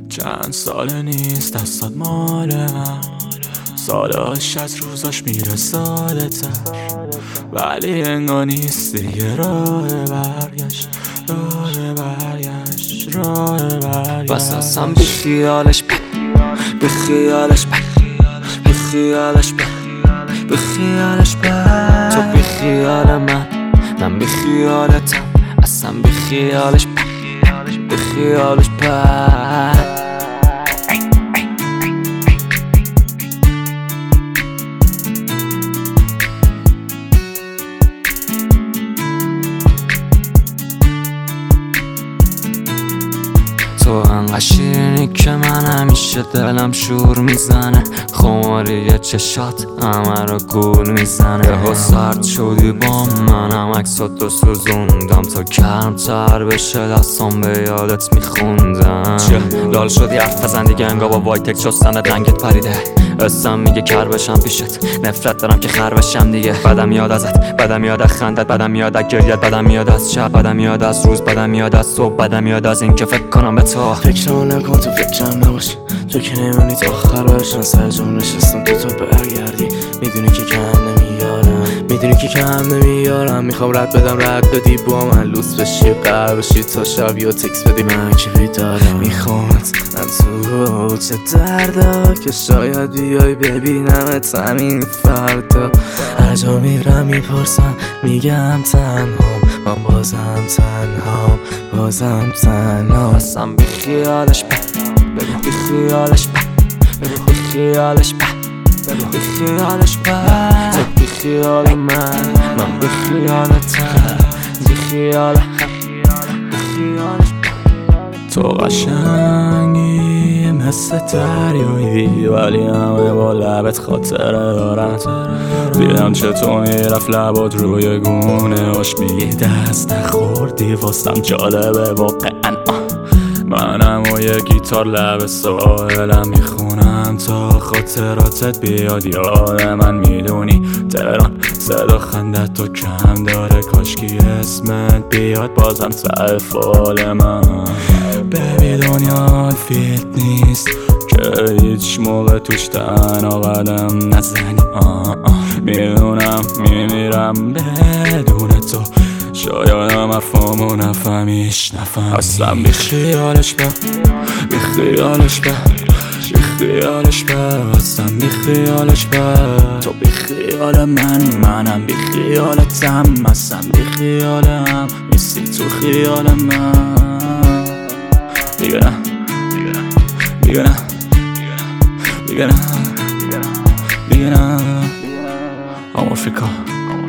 چند ساله نیست دستات مال من، سالاش از روزاش میره ساده تر، ولی انگار نیست دیگه راه برگشت. بس اصلا بی خیالش بی خیالش بی خیالش بی خیالش تو بی خیال من بی خیالتم، اصلا بی خیالش بی خیالش تو انقدر شیرینی که من همیشه دلم شور میزنه، خماری چشات همه رو گول میزنه. یهو سرد شدی با منم عکساتو سوزوندم تا گرم‌تر بشه دستام به یادت میخوندم. چیه لال شدی حرف بزن دیگه، انگار با وایتک شستنت رنگت پریده. اسم میگه کر بشم پیشت، نفرت دارم که خر بشم دیگه. بدم میاد ازت، بدم میاد از خندت، بدم میاد از گریت، بدم میاد از شب، بدم میاد از روز، بدم میاد از صبح، بدم میاد از این که فکر کنم به تو. فکرمو نکن تو فکرم نباش، تو که نمی‌مونی تا آخر باشم. سر جام نشستم تو برگردی، میدونی که کم نمیارم، میدونی که کم نمیارم. میخوام رد بدی با من لوس بشی، قرار بشی تا شب یا تکس بدی. من که بیدارم میخوامت من تو چه دردا که شاید بیای ببینمت همین فردا. هر جا میرم میپرسم میگم تنهام، من بازم تنهام. اصلا بی خیالش بی خیالش بی خیالش بی خیالش تو بی خیال من بی خیالتم، بی خیالش تو قشنگی مثل دریایی، ولی همه با لبت خاطره دارن. دیدم چطور میرفت لبات روی گونه هاش، میگی دست نخوردی واسم جالبه واقعا. منم و یه گیتار لب ساحلم میخونم تا خاطراتت بیاد یاد من. میدونی تهران صدا خندت تو کم داره، کاشکی اسمت بیاد بازم ته فال من. ببی دنیا فیت نیست که هیچ موقع توش تنها قدم نزنی. میدونم میمیرم بدون تو، شاید هم افهمو نفهمیش اصلا بی خیالش بی خیالش بی خیالش اصلا بی خیالش تو بی خیال منم بی خیالتم، اصلا بی خیالم نیستی تو خیال من. دیگه نه دیگه نه دیگه نه دیگه نه. آمریکا